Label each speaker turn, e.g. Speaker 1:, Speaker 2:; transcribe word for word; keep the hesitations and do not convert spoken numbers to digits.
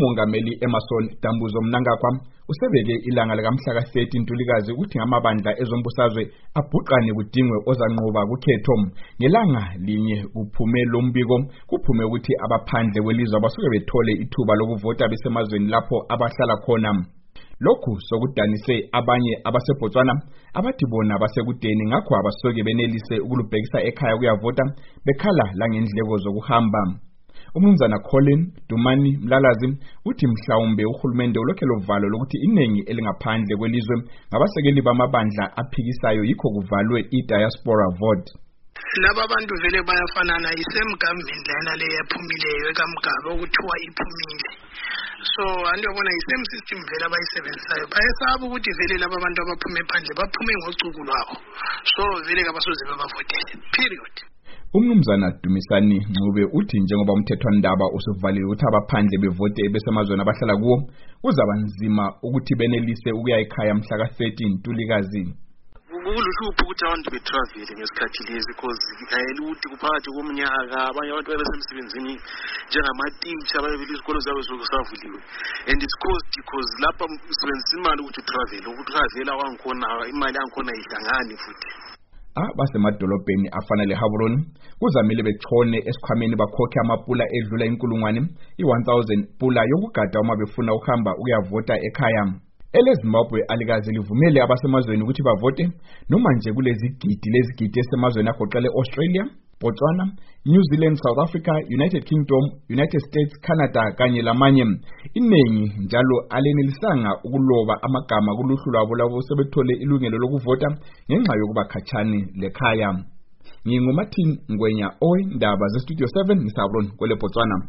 Speaker 1: umongameli Emmerson Dambuzo Mnangagwa usebeke ilanga likamhla ka thirty Ntulikazi ukuthi ngamabandla ezombusazwe abhuqane kudingwe ozanqoba kukhetho. Ngelanga linye kuphume lombiko kuphume ukuthi abaphandle kwelizwe abasuke bethole ithuba lokuvota besemazweni lapho abahlala khona. Lokhu sokudanise abanye abaseBotswana abathi bona basekudeni ngakho abasoke benelise ukulubhekisa ekhaya kuyavota bekhala langendleko zokuhamba. Umnumzana Colin Dumani Mlalazi uthi mhlawumbe uhulumende ulokhe lovalo lokuthi inengi elingaphandle kwelizwe ngabasekeli bamabandla aphikisayo yikho kuvalwe i-diaspora vote.
Speaker 2: Laba abantu vele bayafanana isame government lana le yaphumileyo ekamgaba ukuthiwa iphumile. So andiyobona isame system vele abayisebenzisayo bayesaba ukuthi vele laba abantu abaphume phandle baphume ngocuku lwabo. So vele kabasoze babavotele period.
Speaker 1: Umnumzana Dumisani Ncube uthi njengoba umthethwandaba usuvaliwe ukuthi abaphandle bevote besemazweni abahlala kuwo kuzaba nzima ukuthi benelise ukuya ekhaya mhla ka thirty Ntulikazi.
Speaker 3: Kuluhlupho ukuthi abantu betravel ngesikhathi lezi because ayeluthi kuphakathi komnyaka abanye abantu babesemsebenzini njengama-teacher ababili izikolo zabo zokusavuliwe and it's cost because lapha usebenzisa imali ukuthi utravel ukutravela wangikhona imali yangikhona ihlangane futhi.
Speaker 1: Abasemadolobheni afana leHaburoni kuzamile bechone esikhwameni bakhokhe amapula edlula inkulungwane i-one thousand pula yokugada uma befuna ukuhamba ukuyavota ekhaya. EleZimbabwe alikaze livumele abasemazweni ukuthi bavote noma nje kulezi gidi lezigidi esemazweni agoqele Australia, Botswana, New Zealand, South Africa, United Kingdom, United States, Canada kanye lamanye. Inengi njalo alenelisanga ukuloba amagama kuluhlu lwabo labo sebethole ilungelo lokuvota ngenxa yokuba khatshane lekhaya. NginguMartin Ngwenya Oy, ndaba ze Studio seven ngisabron kwele Botswana.